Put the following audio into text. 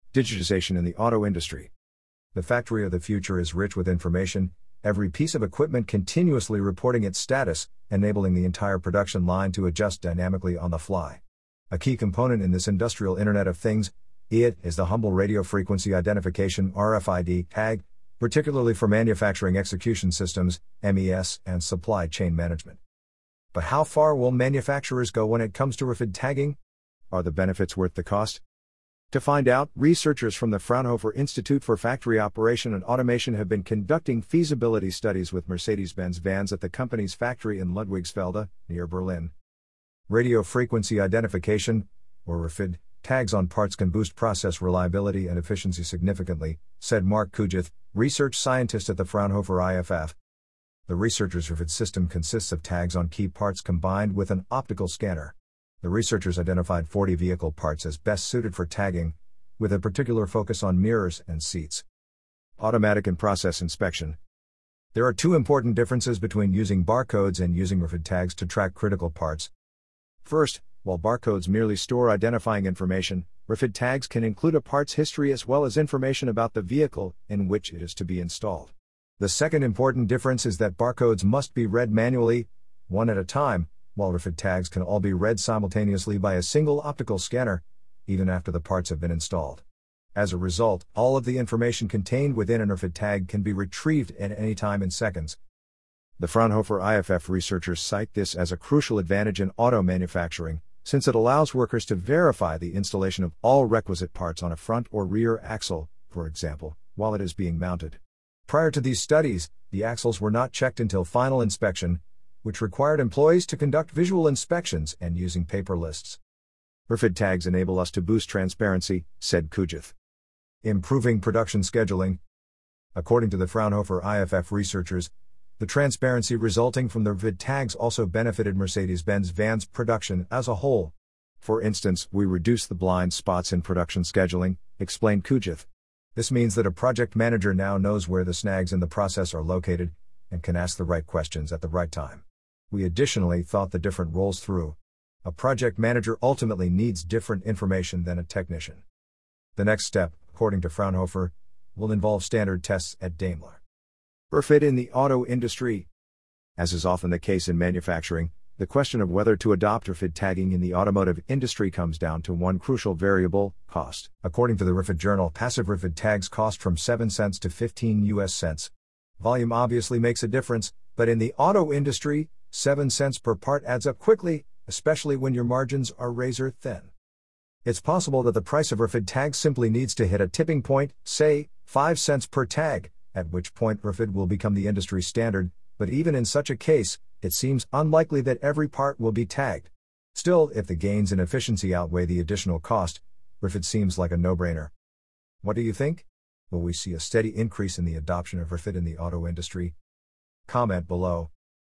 Digitization in the auto industry. The factory of the future is rich with information, every piece of equipment continuously reporting its status, enabling the entire production line to adjust dynamically on the fly. A key component in this industrial Internet of Things, is the humble radio frequency identification (RFID) tag, particularly for manufacturing execution systems, MES, and supply chain management. But how far will manufacturers go when it comes to RFID tagging? Are the benefits worth the cost? To find out, researchers from the Fraunhofer Institute for Factory Operation and Automation have been conducting feasibility studies with Mercedes-Benz vans at the company's factory in Ludwigsfelde, near Berlin. Radio frequency identification, or RFID, tags on parts can boost process reliability and efficiency significantly, said Mark Kujith, research scientist at the Fraunhofer IFF. The researchers' RFID system consists of tags on key parts combined with an optical scanner. The researchers identified 40 vehicle parts as best suited for tagging, with a particular focus on mirrors and seats. Automatic and process inspection. There are two important differences between using barcodes and using RFID tags to track critical parts. First, while barcodes merely store identifying information, RFID tags can include a part's history as well as information about the vehicle in which it is to be installed. The second important difference is that barcodes must be read manually, one at a time, while RFID tags can all be read simultaneously by a single optical scanner, even after the parts have been installed. As a result, all of the information contained within an RFID tag can be retrieved at any time in seconds. The Fraunhofer IFF researchers cite this as a crucial advantage in auto manufacturing, since it allows workers to verify the installation of all requisite parts on a front or rear axle, for example, while it is being mounted. Prior to these studies, the axles were not checked until final inspection, which required employees to conduct visual inspections and using paper lists. RFID tags enable us to boost transparency, said Kujith. Improving production scheduling. According to the Fraunhofer IFF researchers, the transparency resulting from the RFID tags also benefited Mercedes-Benz vans production as a whole. For instance, we reduced the blind spots in production scheduling, explained Kujith. This means that a project manager now knows where the snags in the process are located, and can ask the right questions at the right time. We additionally thought the different roles through. A project manager ultimately needs different information than a technician. The next step, according to Fraunhofer, will involve standard tests at Daimler. RFID in the auto industry. As is often the case in manufacturing, the question of whether to adopt RFID tagging in the automotive industry comes down to one crucial variable: cost. According to the RFID journal, passive RFID tags cost from 7 cents to 15 US cents. Volume obviously makes a difference, but in the auto industry, 7 cents per part adds up quickly, especially when your margins are razor thin. It's possible that the price of RFID tags simply needs to hit a tipping point, say, 5 cents per tag, at which point RFID will become the industry standard, but even in such a case, it seems unlikely that every part will be tagged. Still, if the gains in efficiency outweigh the additional cost, RFID seems like a no-brainer. What do you think? Will we see a steady increase in the adoption of RFID in the auto industry? Comment below.